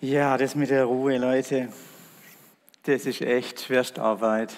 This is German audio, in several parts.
Ja, das mit der Ruhe, Leute, das ist echt Schwerstarbeit.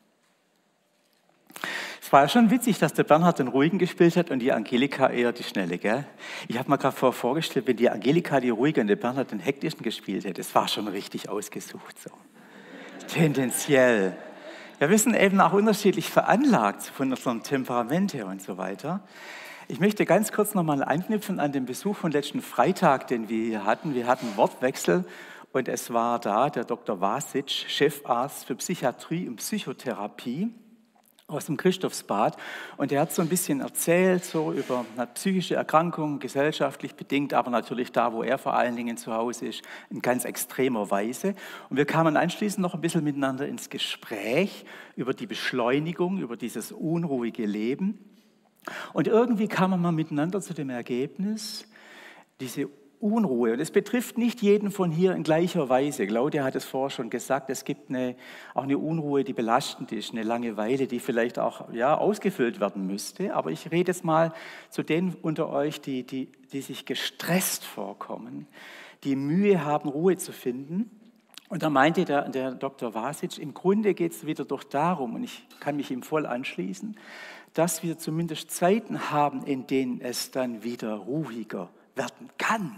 Es war ja schon witzig, dass der Bernhard den Ruhigen gespielt hat und die Angelika eher die Schnelle, gell? Ich habe mir gerade vorgestellt, wenn die Angelika die Ruhige und der Bernhard den Hektischen gespielt hätte, das war schon richtig ausgesucht, so. Tendenziell. Ja, wir sind eben auch unterschiedlich veranlagt von unserem Temperament her und so weiter. Ich möchte ganz kurz nochmal anknüpfen an den Besuch von letzten Freitag, den wir hier hatten. Wir hatten Wortwechsel und es war da der Dr. Vasic, Chefarzt für Psychiatrie und Psychotherapie aus dem Christophsbad. Und er hat so ein bisschen erzählt so über psychische Erkrankungen, gesellschaftlich bedingt, aber natürlich da, wo er vor allen Dingen zu Hause ist, in ganz extremer Weise. Und wir kamen anschließend noch ein bisschen miteinander ins Gespräch über die Beschleunigung, über dieses unruhige Leben. Und irgendwie kamen wir miteinander zu dem Ergebnis, diese Unruhe, und es betrifft nicht jeden von hier in gleicher Weise. Claudia hat es vorher schon gesagt, es gibt auch eine Unruhe, die belastend ist, eine Langeweile, die vielleicht auch ausgefüllt werden müsste. Aber ich rede jetzt mal zu denen unter euch, die sich gestresst vorkommen, die Mühe haben, Ruhe zu finden. Und da meinte der Dr. Vasic, im Grunde geht es wieder doch darum, und ich kann mich ihm voll anschließen, dass wir zumindest Zeiten haben, in denen es dann wieder ruhiger werden kann.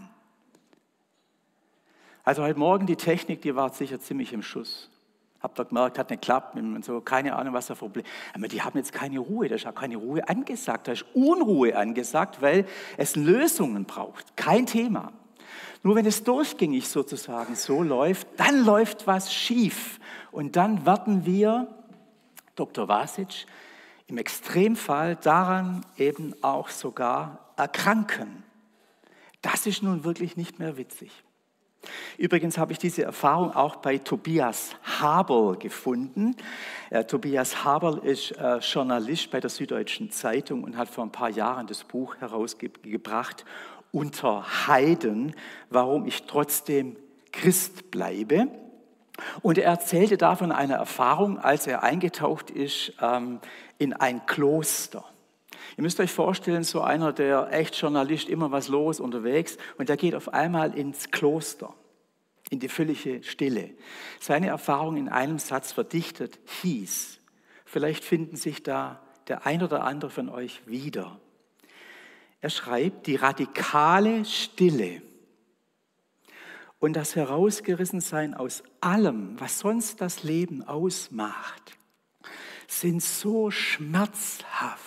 Also heute Morgen die Technik, die war sicher ziemlich im Schuss. Habt ihr gemerkt, hat nicht geklappt und so, keine Ahnung, was das Problem ist. Aber die haben jetzt keine Ruhe, da ist auch keine Ruhe angesagt, da ist Unruhe angesagt, weil es Lösungen braucht, kein Thema. Nur wenn es durchgängig sozusagen so läuft, dann läuft was schief. Und dann werden wir, Dr. Vasic, im Extremfall daran eben auch sogar erkranken. Das ist nun wirklich nicht mehr witzig. Übrigens habe ich diese Erfahrung auch bei Tobias Haberl gefunden. Tobias Haberl ist Journalist bei der Süddeutschen Zeitung und hat vor ein paar Jahren das Buch herausgebracht, Unter Heiden, warum ich trotzdem Christ bleibe. Und er erzählte davon eine Erfahrung, als er eingetaucht ist in ein Kloster. Ihr müsst euch vorstellen, so einer, der echt Journalist, immer was los, unterwegs, und der geht auf einmal ins Kloster, in die völlige Stille. Seine Erfahrung in einem Satz verdichtet hieß, vielleicht finden sich da der ein oder andere von euch wieder. Er schreibt, die radikale Stille und das Herausgerissensein aus allem, was sonst das Leben ausmacht, sind so schmerzhaft,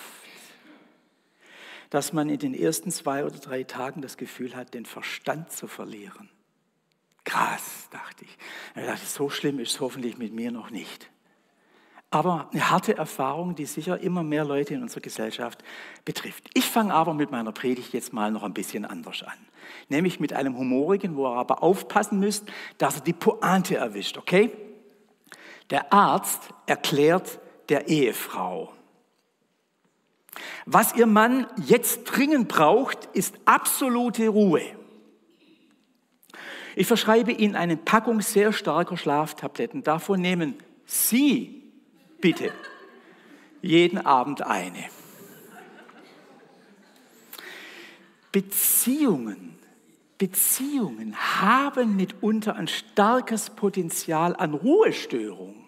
dass man in den ersten 2 oder 3 Tagen das Gefühl hat, den Verstand zu verlieren. Krass, dachte ich. Ich dachte, so schlimm ist es hoffentlich mit mir noch nicht. Aber eine harte Erfahrung, die sicher immer mehr Leute in unserer Gesellschaft betrifft. Ich fange aber mit meiner Predigt jetzt mal noch ein bisschen anders an. Nämlich mit einem humorigen, wo ihr aber aufpassen müsst, dass ihr die Pointe erwischt, okay? Der Arzt erklärt der Ehefrau: Was Ihr Mann jetzt dringend braucht, ist absolute Ruhe. Ich verschreibe Ihnen eine Packung sehr starker Schlaftabletten. Davon nehmen Sie bitte jeden Abend eine. Beziehungen haben mitunter ein starkes Potenzial an Ruhestörung.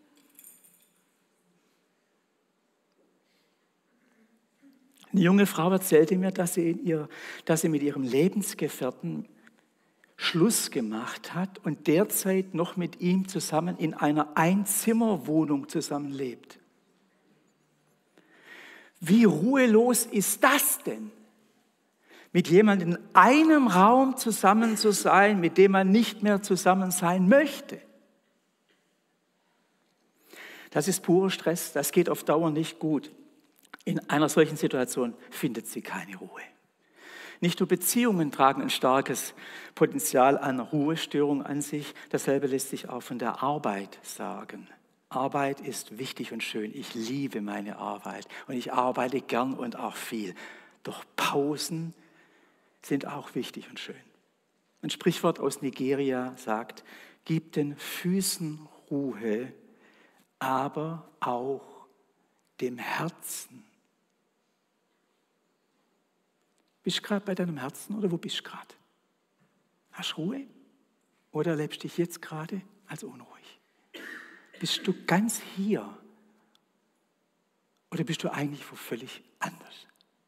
Eine junge Frau erzählte mir, dass sie mit ihrem Lebensgefährten Schluss gemacht hat und derzeit noch mit ihm zusammen in einer Einzimmerwohnung zusammenlebt. Wie ruhelos ist das denn? Mit jemandem in einem Raum zusammen zu sein, mit dem man nicht mehr zusammen sein möchte. Das ist purer Stress, das geht auf Dauer nicht gut. In einer solchen Situation findet sie keine Ruhe. Nicht nur Beziehungen tragen ein starkes Potenzial an Ruhestörung an sich, dasselbe lässt sich auch von der Arbeit sagen. Arbeit ist wichtig und schön, ich liebe meine Arbeit und ich arbeite gern und auch viel. Doch Pausen sind auch wichtig und schön. Ein Sprichwort aus Nigeria sagt, gib den Füßen Ruhe, aber auch dem Herzen. Bist du gerade bei deinem Herzen oder wo bist du gerade? Hast du Ruhe? Oder erlebst du dich jetzt gerade als unruhig? Bist du ganz hier? Oder bist du eigentlich wo völlig anders?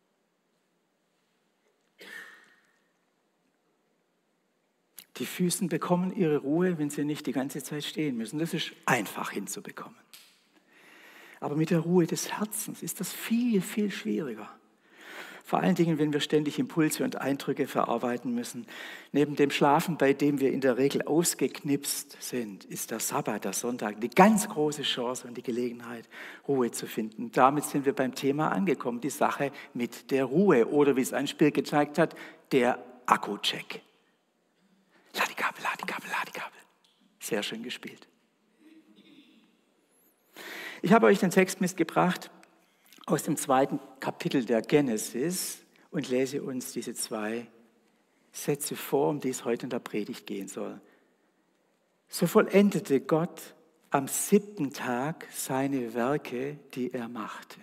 Die Füße bekommen ihre Ruhe, wenn sie nicht die ganze Zeit stehen müssen. Das ist einfach hinzubekommen. Aber mit der Ruhe des Herzens ist das viel, viel schwieriger. Vor allen Dingen, wenn wir ständig Impulse und Eindrücke verarbeiten müssen. Neben dem Schlafen, bei dem wir in der Regel ausgeknipst sind, ist der Sabbat, der Sonntag, eine ganz große Chance und die Gelegenheit, Ruhe zu finden. Damit sind wir beim Thema angekommen, die Sache mit der Ruhe. Oder wie es ein Spiel gezeigt hat, der Akku-Check. Ladekabel, Ladekabel, Ladekabel. Sehr schön gespielt. Ich habe euch den Text mitgebracht aus dem 2. Kapitel der Genesis und lese uns diese 2 Sätze vor, um die es heute in der Predigt gehen soll. So vollendete Gott am 7. Tag seine Werke, die er machte,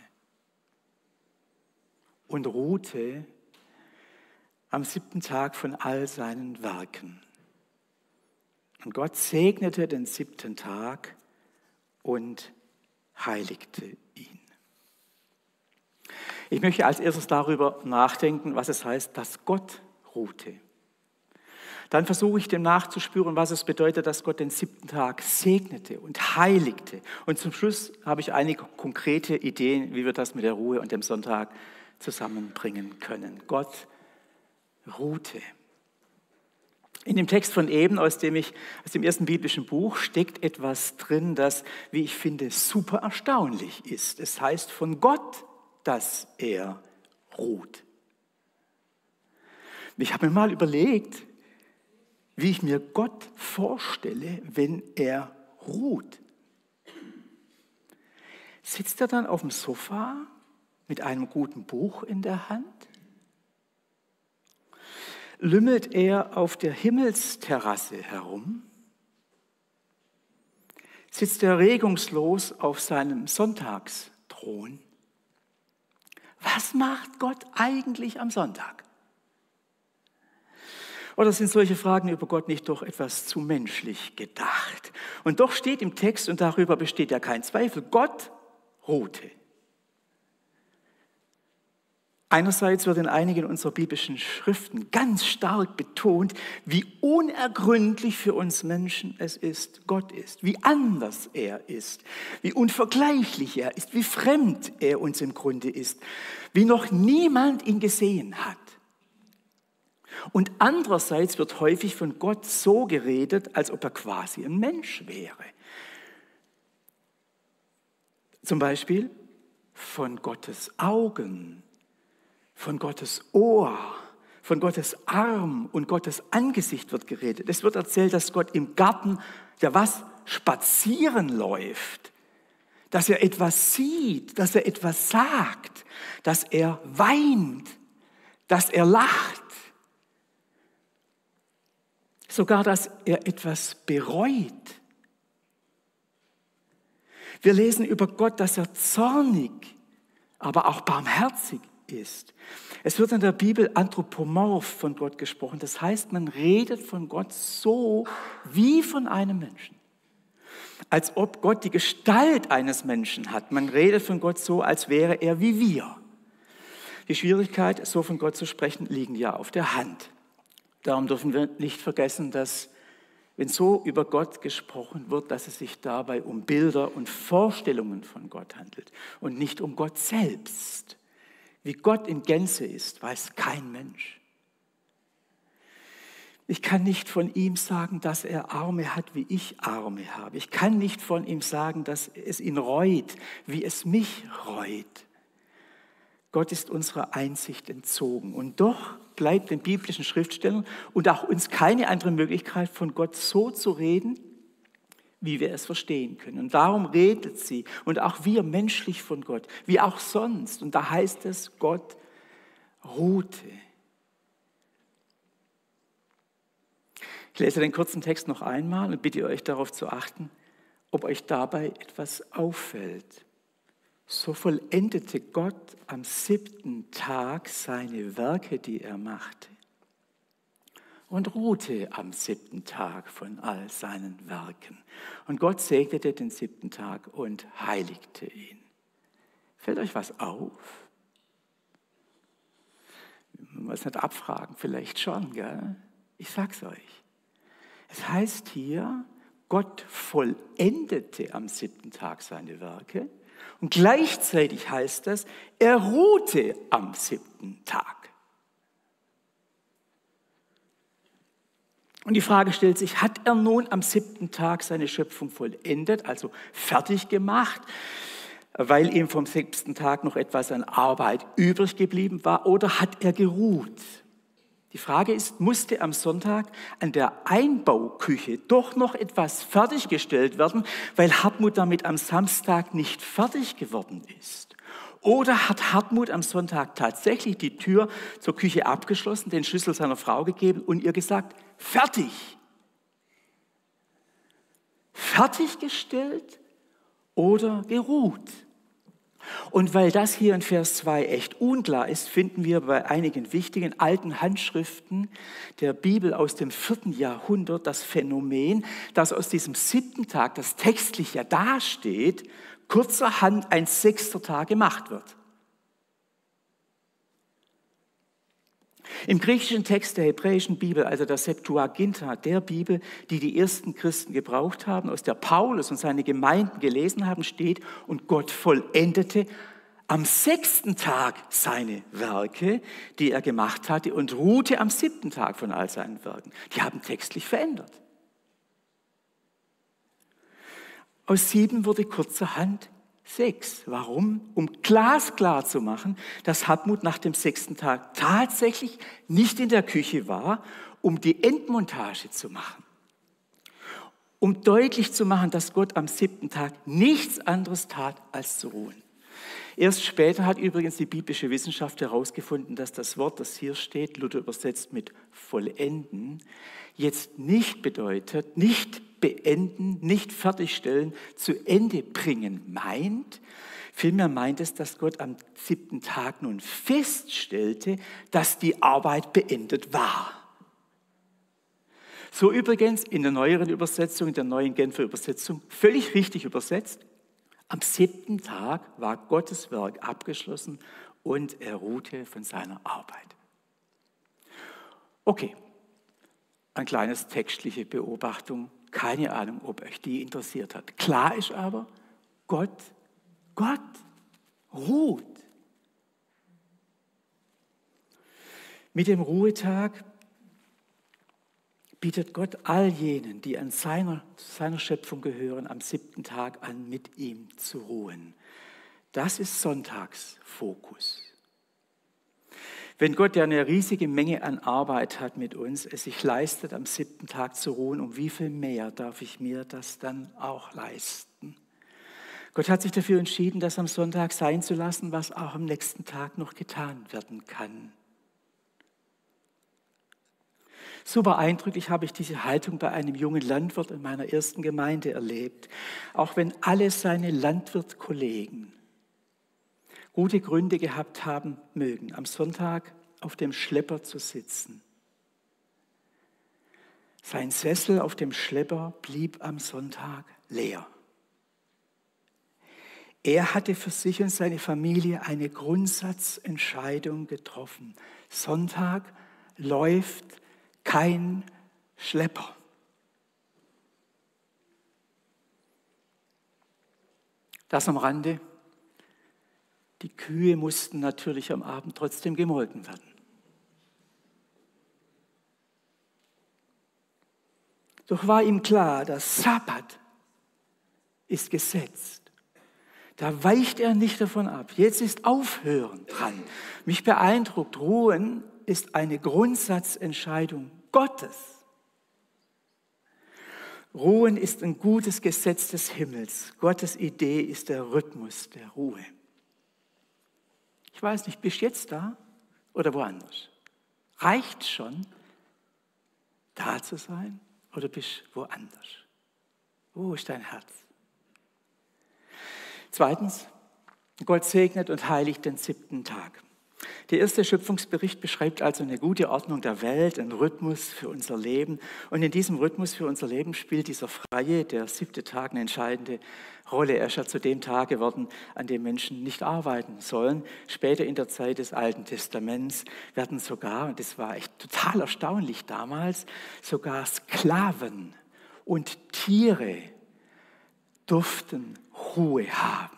und ruhte am 7. Tag von all seinen Werken. Und Gott segnete den 7. Tag und heiligte ihn. Ich möchte als erstes darüber nachdenken, was es heißt, dass Gott ruhte. Dann versuche ich dem nachzuspüren, was es bedeutet, dass Gott den 7. Tag segnete und heiligte. Und zum Schluss habe ich einige konkrete Ideen, wie wir das mit der Ruhe und dem Sonntag zusammenbringen können. Gott ruhte. In dem Text von eben, aus dem ersten biblischen Buch, steckt etwas drin, das, wie ich finde, super erstaunlich ist. Es heißt von Gott, dass er ruht. Ich habe mir mal überlegt, wie ich mir Gott vorstelle, wenn er ruht. Sitzt er dann auf dem Sofa mit einem guten Buch in der Hand? Lümmelt er auf der Himmelsterrasse herum? Sitzt er regungslos auf seinem Sonntagsthron? Was macht Gott eigentlich am Sonntag? Oder sind solche Fragen über Gott nicht doch etwas zu menschlich gedacht? Und doch steht im Text, und darüber besteht ja kein Zweifel, Gott ruhte. Einerseits wird in einigen unserer biblischen Schriften ganz stark betont, wie unergründlich für uns Menschen es ist, Gott ist, wie anders er ist, wie unvergleichlich er ist, wie fremd er uns im Grunde ist, wie noch niemand ihn gesehen hat. Und andererseits wird häufig von Gott so geredet, als ob er quasi ein Mensch wäre. Zum Beispiel von Gottes Augen, von Gottes Ohr, von Gottes Arm und Gottes Angesicht wird geredet. Es wird erzählt, dass Gott im Garten, spazieren läuft, dass er etwas sieht, dass er etwas sagt, dass er weint, dass er lacht, sogar, dass er etwas bereut. Wir lesen über Gott, dass er zornig, aber auch barmherzig ist. Es wird in der Bibel anthropomorph von Gott gesprochen. Das heißt, man redet von Gott so wie von einem Menschen. Als ob Gott die Gestalt eines Menschen hat. Man redet von Gott so, als wäre er wie wir. Die Schwierigkeit, so von Gott zu sprechen, liegt ja auf der Hand. Darum dürfen wir nicht vergessen, dass, wenn so über Gott gesprochen wird, dass es sich dabei um Bilder und Vorstellungen von Gott handelt und nicht um Gott selbst. Wie Gott in Gänze ist, weiß kein Mensch. Ich kann nicht von ihm sagen, dass er Arme hat, wie ich Arme habe. Ich kann nicht von ihm sagen, dass es ihn reut, wie es mich reut. Gott ist unserer Einsicht entzogen. Und doch bleibt den biblischen Schriftstellern und auch uns keine andere Möglichkeit, von Gott so zu reden, wie wir es verstehen können. Und darum redet sie und auch wir menschlich von Gott, wie auch sonst. Und da heißt es, Gott ruhte. Ich lese den kurzen Text noch einmal und bitte euch darauf zu achten, ob euch dabei etwas auffällt. So vollendete Gott am 7. Tag seine Werke, die er machte, und ruhte am 7. Tag von all seinen Werken. Und Gott segnete den 7. Tag und heiligte ihn. Fällt euch was auf? Man muss nicht abfragen, vielleicht schon, gell? Ich sag's euch. Es heißt hier, Gott vollendete am 7. Tag seine Werke und gleichzeitig heißt es, er ruhte am 7. Tag. Und die Frage stellt sich, hat er nun am 7. Tag seine Schöpfung vollendet, also fertig gemacht, weil ihm vom 6. Tag noch etwas an Arbeit übrig geblieben war, oder hat er geruht? Die Frage ist, musste am Sonntag an der Einbauküche doch noch etwas fertiggestellt werden, weil Hartmut damit am Samstag nicht fertig geworden ist? Oder hat Hartmut am Sonntag tatsächlich die Tür zur Küche abgeschlossen, den Schlüssel seiner Frau gegeben und ihr gesagt, fertig? Fertiggestellt oder geruht? Und weil das hier in Vers 2 echt unklar ist, finden wir bei einigen wichtigen alten Handschriften der Bibel aus dem 4. Jahrhundert das Phänomen, dass aus diesem 7. Tag, das textlich ja dasteht, kurzerhand ein 6. Tag gemacht wird. Im griechischen Text der hebräischen Bibel, also der Septuaginta, der Bibel, die die ersten Christen gebraucht haben, aus der Paulus und seine Gemeinden gelesen haben, steht, und Gott vollendete am 6. Tag seine Werke, die er gemacht hatte, und ruhte am 7. Tag von all seinen Werken. Die haben textlich verändert. Aus 7 wurde kurzerhand 6. Warum? Um glasklar zu machen, dass Hartmut nach dem 6. Tag tatsächlich nicht in der Küche war, um die Endmontage zu machen. Um deutlich zu machen, dass Gott am 7. Tag nichts anderes tat, als zu ruhen. Erst später hat übrigens die biblische Wissenschaft herausgefunden, dass das Wort, das hier steht, Luther übersetzt mit vollenden, jetzt nicht bedeutet, nicht beenden, nicht fertigstellen, zu Ende bringen meint. Vielmehr meint es, dass Gott am 7. Tag nun feststellte, dass die Arbeit beendet war. So übrigens in der neueren Übersetzung, in der neuen Genfer Übersetzung, völlig richtig übersetzt. Am 7. Tag war Gottes Werk abgeschlossen und er ruhte von seiner Arbeit. Okay, eine kleine textliche Beobachtung. Keine Ahnung, ob euch die interessiert hat. Klar ist aber, Gott ruht. Mit dem Ruhetag bietet Gott all jenen, die an seiner Schöpfung gehören, am 7. Tag an, mit ihm zu ruhen. Das ist Sonntagsfokus. Wenn Gott, der eine riesige Menge an Arbeit hat mit uns, es sich leistet, am 7. Tag zu ruhen, um wie viel mehr darf ich mir das dann auch leisten? Gott hat sich dafür entschieden, das am Sonntag sein zu lassen, was auch am nächsten Tag noch getan werden kann. Super eindrücklich habe ich diese Haltung bei einem jungen Landwirt in meiner ersten Gemeinde erlebt. Auch wenn alle seine Landwirtkollegen gute Gründe gehabt haben mögen, am Sonntag auf dem Schlepper zu sitzen. Sein Sessel auf dem Schlepper blieb am Sonntag leer. Er hatte für sich und seine Familie eine Grundsatzentscheidung getroffen. Sonntag läuft kein Schlepper. Das am Rande. Die Kühe mussten natürlich am Abend trotzdem gemolken werden. Doch war ihm klar, der Sabbat ist gesetzt. Da weicht er nicht davon ab. Jetzt ist Aufhören dran. Mich beeindruckt, Ruhen ist eine Grundsatzentscheidung Gottes. Ruhen ist ein gutes Gesetz des Himmels. Gottes Idee ist der Rhythmus der Ruhe. Ich weiß nicht, bist du jetzt da oder woanders? Reicht schon, da zu sein oder bist du woanders? Wo ist dein Herz? Zweitens, Gott segnet und heiligt den 7. Tag. Der erste Schöpfungsbericht beschreibt also eine gute Ordnung der Welt, einen Rhythmus für unser Leben. Und in diesem Rhythmus für unser Leben spielt dieser freie, der 7. Tag, eine entscheidende Rolle. Er ist ja zu dem Tag geworden, an dem Menschen nicht arbeiten sollen. Später in der Zeit des Alten Testaments werden sogar, und das war echt total erstaunlich damals, sogar Sklaven und Tiere durften Ruhe haben.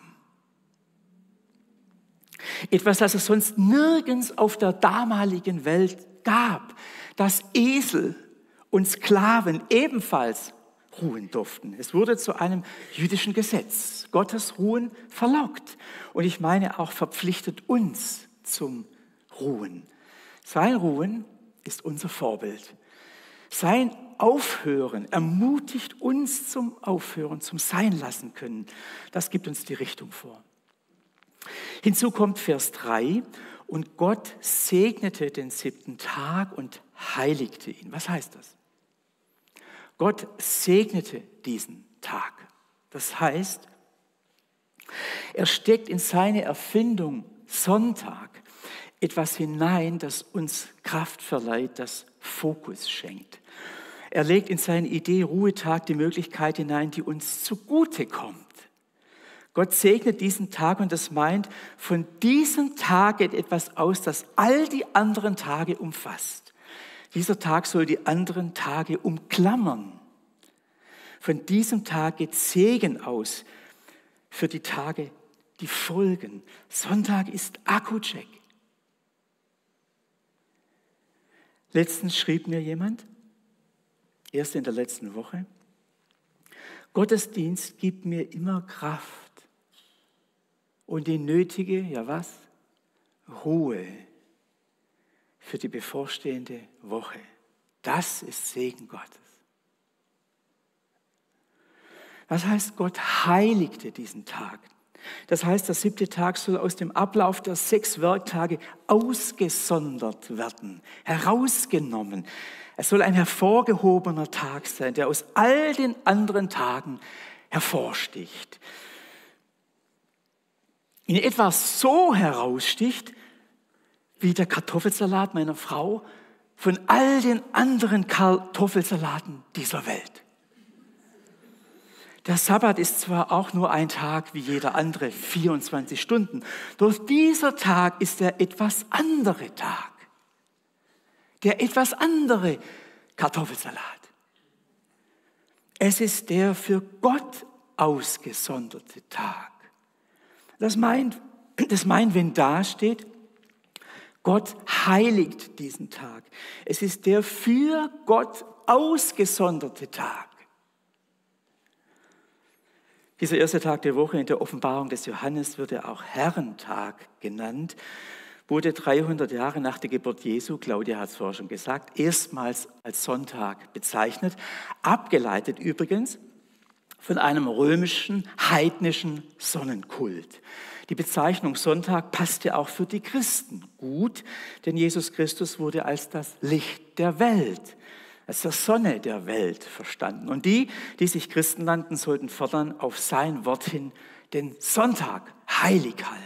Etwas, das es sonst nirgends auf der damaligen Welt gab, dass Esel und Sklaven ebenfalls ruhen durften. Es wurde zu einem jüdischen Gesetz. Gottes Ruhen verlockt und ich meine auch verpflichtet uns zum Ruhen. Sein Ruhen ist unser Vorbild. Sein Aufhören ermutigt uns zum Aufhören, zum Seinlassen können. Das gibt uns die Richtung vor. Hinzu kommt Vers 3, und Gott segnete den 7. Tag und heiligte ihn. Was heißt das? Gott segnete diesen Tag. Das heißt, er steckt in seine Erfindung Sonntag etwas hinein, das uns Kraft verleiht, das Fokus schenkt. Er legt in seine Idee Ruhetag die Möglichkeit hinein, die uns zugutekommt. Gott segnet diesen Tag und das meint, von diesem Tag geht etwas aus, das all die anderen Tage umfasst. Dieser Tag soll die anderen Tage umklammern. Von diesem Tag geht Segen aus für die Tage, die folgen. Sonntag ist Akkucheck. Letztens schrieb mir jemand, erst in der letzten Woche, Gottesdienst gibt mir immer Kraft und die nötige, ja was? Ruhe für die bevorstehende Woche. Das ist Segen Gottes. Was heißt, Gott heiligte diesen Tag? Das heißt, der 7. Tag soll aus dem Ablauf der 6 Werktage ausgesondert werden, herausgenommen. Es soll ein hervorgehobener Tag sein, der aus all den anderen Tagen hervorsticht. In etwa so heraussticht, wie der Kartoffelsalat meiner Frau von all den anderen Kartoffelsalaten dieser Welt. Der Sabbat ist zwar auch nur ein Tag wie jeder andere, 24 Stunden, doch dieser Tag ist der etwas andere Tag, der etwas andere Kartoffelsalat. Es ist der für Gott ausgesonderte Tag. Das meint, wenn da steht, Gott heiligt diesen Tag. Es ist der für Gott ausgesonderte Tag. Dieser erste Tag der Woche in der Offenbarung des Johannes wird ja auch Herrentag genannt, wurde 300 Jahre nach der Geburt Jesu, Claudia hat es vorher schon gesagt, erstmals als Sonntag bezeichnet, abgeleitet übrigens von einem römischen, heidnischen Sonnenkult. Die Bezeichnung Sonntag passte auch für die Christen gut, denn Jesus Christus wurde als das Licht der Welt, als der Sonne der Welt verstanden. Und die sich Christen nannten, sollten fortan auf sein Wort hin den Sonntag heilig halten.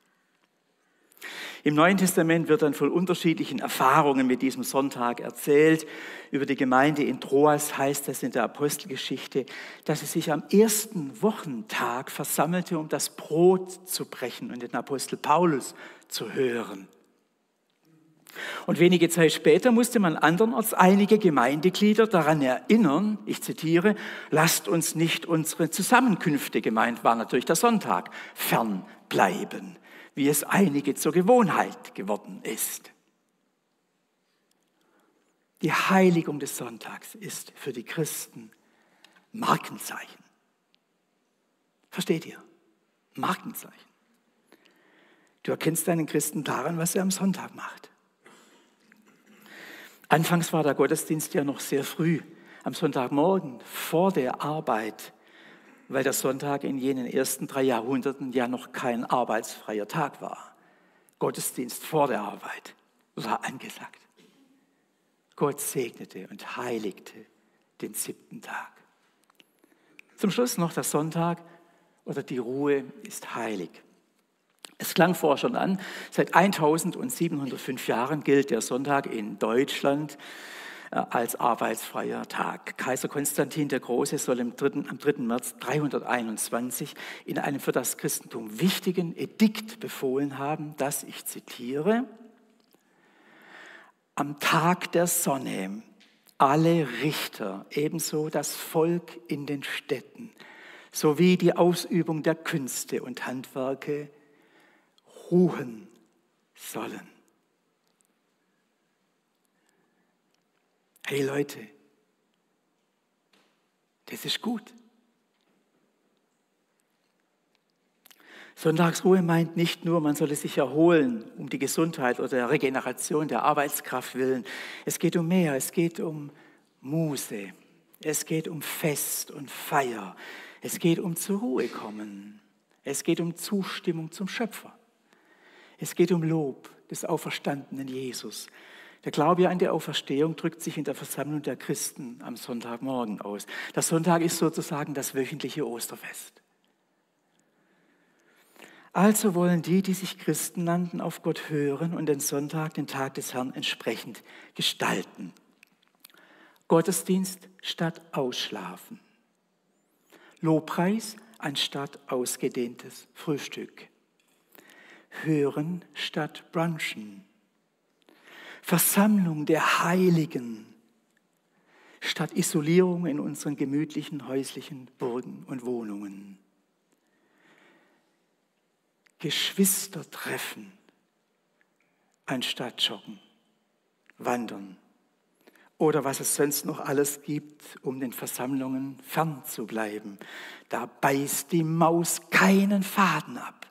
Im Neuen Testament wird dann von unterschiedlichen Erfahrungen mit diesem Sonntag erzählt. Über die Gemeinde in Troas heißt es in der Apostelgeschichte, dass sie sich am ersten Wochentag versammelte, um das Brot zu brechen und den Apostel Paulus zu hören. Und wenige Zeit später musste man andernorts einige Gemeindeglieder daran erinnern, ich zitiere, lasst uns nicht unsere Zusammenkünfte, gemeint war natürlich der Sonntag, fernbleiben, wie es einige zur Gewohnheit geworden ist. Die Heiligung des Sonntags ist für die Christen Markenzeichen. Versteht ihr? Markenzeichen. Du erkennst deinen Christen daran, was er am Sonntag macht. Anfangs war der Gottesdienst ja noch sehr früh, am Sonntagmorgen, vor der Arbeit, weil der Sonntag in jenen ersten 3 Jahrhunderten ja noch kein arbeitsfreier Tag war. Gottesdienst vor der Arbeit war angesagt. Gott segnete und heiligte den 7. Tag. Zum Schluss noch der Sonntag oder die Ruhe ist heilig. Es klang vorher schon an, seit 1705 Jahren gilt der Sonntag in Deutschland als arbeitsfreier Tag. Kaiser Konstantin der Große soll am 3. März 321 in einem für das Christentum wichtigen Edikt befohlen haben, dass, ich zitiere, am Tag der Sonne alle Richter, ebenso das Volk in den Städten, sowie die Ausübung der Künste und Handwerke ruhen sollen. Hey Leute, das ist gut. Sonntagsruhe meint nicht nur, man solle sich erholen um die Gesundheit oder der Regeneration der Arbeitskraft willen. Es geht um mehr, es geht um Muße, es geht um Fest und Feier, es geht um zur Ruhe kommen, es geht um Zustimmung zum Schöpfer, es geht um Lob des auferstandenen Jesus. Der Glaube an die Auferstehung drückt sich in der Versammlung der Christen am Sonntagmorgen aus. Der Sonntag ist sozusagen das wöchentliche Osterfest. Also wollen die, die sich Christen nannten, auf Gott hören und den Sonntag, den Tag des Herrn, entsprechend gestalten. Gottesdienst statt Ausschlafen. Lobpreis anstatt ausgedehntes Frühstück. Hören statt Brunchen. Versammlung der Heiligen statt Isolierung in unseren gemütlichen häuslichen Burgen und Wohnungen. Geschwistertreffen anstatt Joggen, Wandern oder was es sonst noch alles gibt, um den Versammlungen fernzubleiben. Da beißt die Maus keinen Faden ab.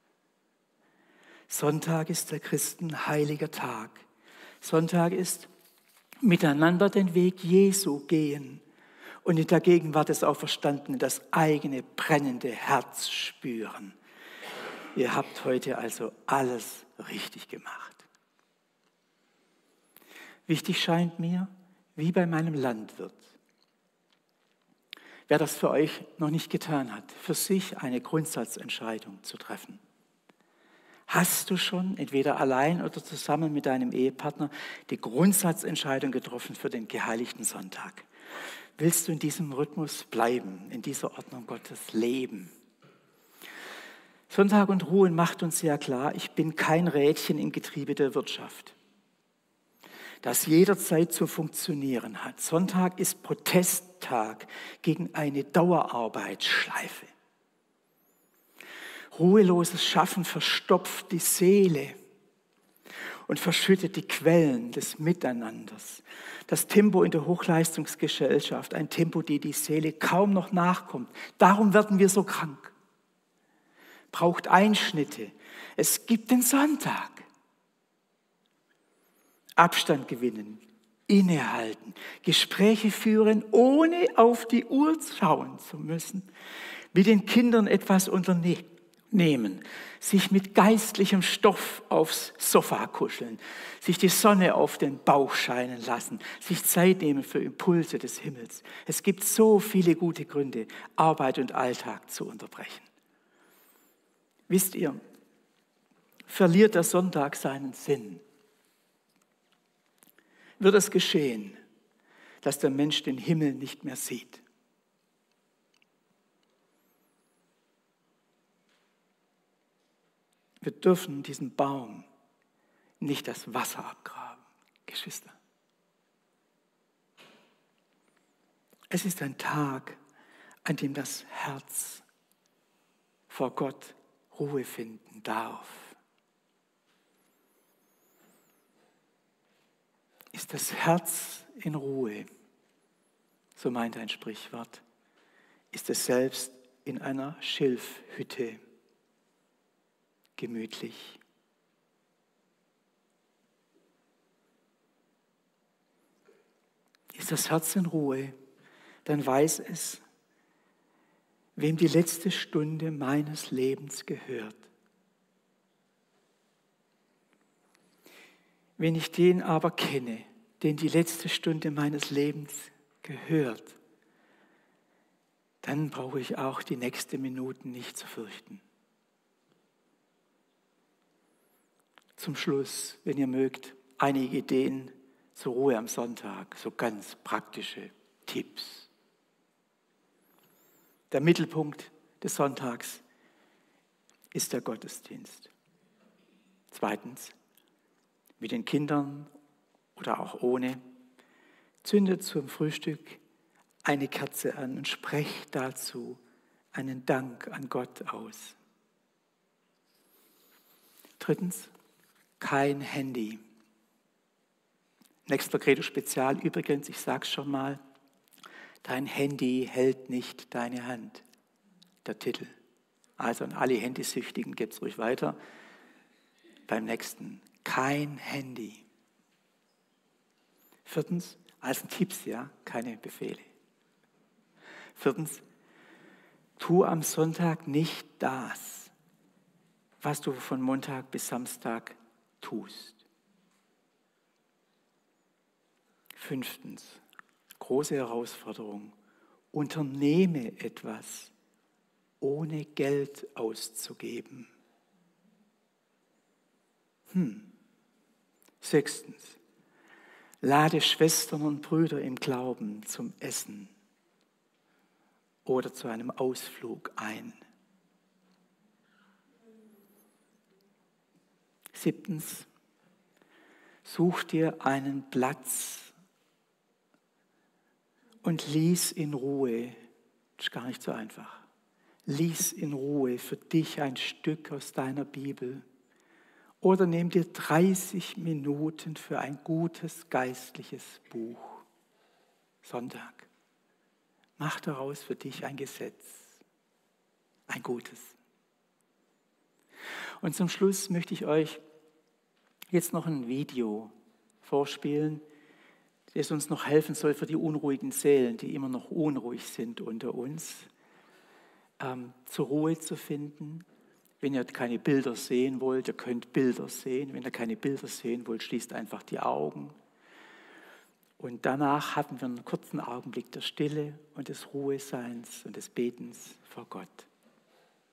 Sonntag ist der Christen heiliger Tag. Sonntag ist miteinander den Weg Jesu gehen und in der Gegenwart des Auferstandenen das eigene brennende Herz spüren. Ihr habt heute also alles richtig gemacht. Wichtig scheint mir, wie bei meinem Landwirt. Wer das für euch noch nicht getan hat, für sich eine Grundsatzentscheidung zu treffen. Hast du schon, entweder allein oder zusammen mit deinem Ehepartner, die Grundsatzentscheidung getroffen für den geheiligten Sonntag? Willst du in diesem Rhythmus bleiben, in dieser Ordnung Gottes leben? Sonntag und Ruhe macht uns sehr klar, ich bin kein Rädchen im Getriebe der Wirtschaft, das jederzeit zu funktionieren hat. Sonntag ist Protesttag gegen eine Dauerarbeitsschleife. Ruheloses Schaffen verstopft die Seele und verschüttet die Quellen des Miteinanders. Das Tempo in der Hochleistungsgesellschaft, ein Tempo, die die Seele kaum noch nachkommt. Darum werden wir so krank. Braucht Einschnitte. Es gibt den Sonntag. Abstand gewinnen, innehalten, Gespräche führen, ohne auf die Uhr schauen zu müssen. Mit den Kindern etwas unternehmen, sich mit geistlichem Stoff aufs Sofa kuscheln, sich die Sonne auf den Bauch scheinen lassen, sich Zeit nehmen für Impulse des Himmels. Es gibt so viele gute Gründe, Arbeit und Alltag zu unterbrechen. Wisst ihr, verliert der Sonntag seinen Sinn, wird es geschehen, dass der Mensch den Himmel nicht mehr sieht. Wir dürfen diesem Baum nicht das Wasser abgraben, Geschwister. Es ist ein Tag, an dem das Herz vor Gott Ruhe finden darf. Ist das Herz in Ruhe, so meint ein Sprichwort, ist es selbst in einer Schilfhütte gemütlich. Ist das Herz in Ruhe, dann weiß es, wem die letzte Stunde meines Lebens gehört. Wenn ich den aber kenne, den die letzte Stunde meines Lebens gehört, dann brauche ich auch die nächsten Minuten nicht zu fürchten. Zum Schluss, wenn ihr mögt, einige Ideen zur Ruhe am Sonntag, so ganz praktische Tipps. Der Mittelpunkt des Sonntags ist der Gottesdienst. Zweitens, mit den Kindern oder auch ohne, zündet zum Frühstück eine Kerze an und sprecht dazu einen Dank an Gott aus. Drittens, kein Handy. Nächster Credo-Spezial übrigens, ich sage es schon mal, dein Handy hält nicht deine Hand. Der Titel. Also an alle Handysüchtigen, gebt es ruhig weiter. Beim nächsten, kein Handy. Viertens, als Tipps, ja, keine Befehle. Viertens, tu am Sonntag nicht das, was du von Montag bis Samstag tust. Fünftens, große Herausforderung, unternehme etwas, ohne Geld auszugeben. Sechstens, lade Schwestern und Brüder im Glauben zum Essen oder zu einem Ausflug ein. Siebtens, such dir einen Platz und lies in Ruhe. Das ist gar nicht so einfach. Lies in Ruhe für dich ein Stück aus deiner Bibel. Oder nimm dir 30 Minuten für ein gutes geistliches Buch. Sonntag. Mach daraus für dich ein Gesetz. Ein gutes. Und zum Schluss möchte ich euch jetzt noch ein Video vorspielen, das uns noch helfen soll für die unruhigen Seelen, die immer noch unruhig sind unter uns, zur Ruhe zu finden. Wenn ihr keine Bilder sehen wollt, ihr könnt Bilder sehen. Wenn ihr keine Bilder sehen wollt, schließt einfach die Augen. Und danach hatten wir einen kurzen Augenblick der Stille und des Ruheseins und des Betens vor Gott.